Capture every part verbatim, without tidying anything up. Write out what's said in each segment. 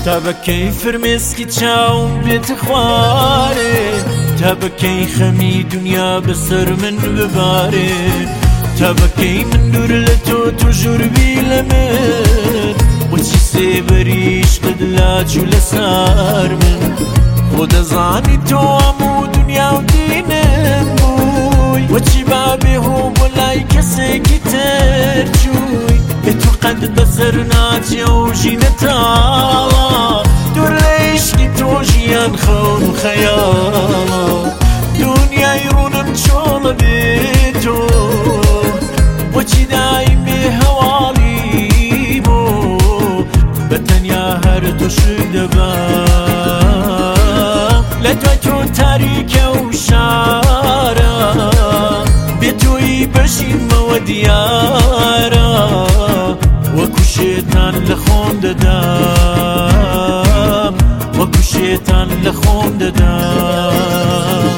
تابەکەی فرمێسکی چاوم بێتە خوارێ تابەکەی خەمی دنیا بەسەر من ببارێ تابەکەی من دوور لە تۆ تۆ ژووربی لە من بۆچی سێبەریش قد لاچوو لەسار من خۆ دەزانی تۆ هەموو دنیا و دینم بووی بۆچی بابێ هۆ بۆ لای کەسێکی تر چووی بێ تۆ قەد بەسەر ناچێ و ژینە تاڵە دوور لە عیشقی تۆ ژیان خەون و خەیاڵە دنیای ڕوونم چۆڵە بێ تۆ بۆچی دایم بێ هەواڵی بۆ بەتەنیا هەر تۆشی دەبا لە دوای تۆ تاریکە و شارە بێ تۆی بەشیمەوە دیارە وەکو شێتان لە خۆم دەدام وەکو شێتان لە خۆم دەدام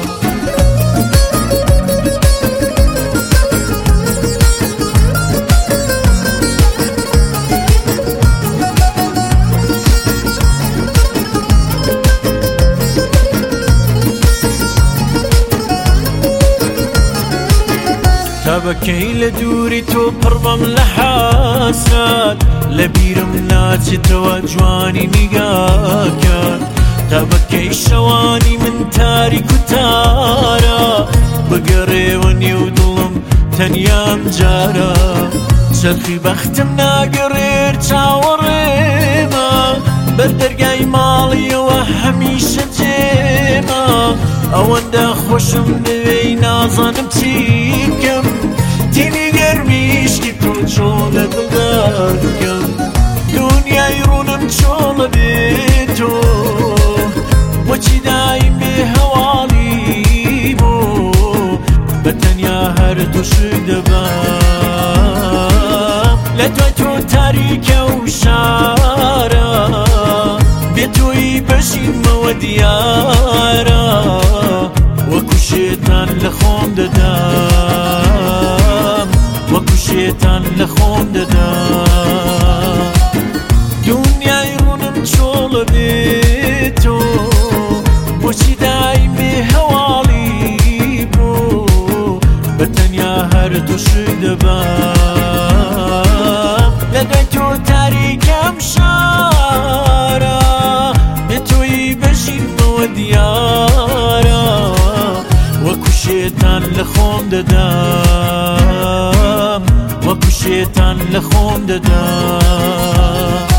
تابەکەی لە دووری تۆ پڕبەم لە حاسات لە بیرم ناچێتەوە جوانی نیگاکە تابەکەی شەوانی من تاریک و تارە بگەڕێوە نێو دڵم تەنیام جارە چەرخی بەختم ناگەڕێر چاوەڕێمە بەردەرگای ماڵیەوە هەمیشە جێمە ئەوەندە خۆشم نوێی نازانم چی بکەم تینی گەرمیشکی تۆ چۆن لە دڵدا بکەم دنیای ڕوونم چۆڵە بێ تۆ بۆچی دایم بێ هەواڵی بۆ بەتەنیا هەر تۆشی دەبا لە دوای تۆ تاریکە و شارە بێ تۆی بەشیمەوە دیارە وەکو شێتان لە خۆم دەدام وەکو شێتان لە خۆم دەدام دنیای ڕوونم چۆڵە بێ تۆ بۆچی دایم بێ هەواڵی بۆ بەتەنیا هەر تۆشی دەبا لە دوای تۆ تاریکەم شارە بێ تۆی بەشیمەوە دیارە وەکو شێتان لە خۆم دەدام وەکو شێتان لە خۆم دەدام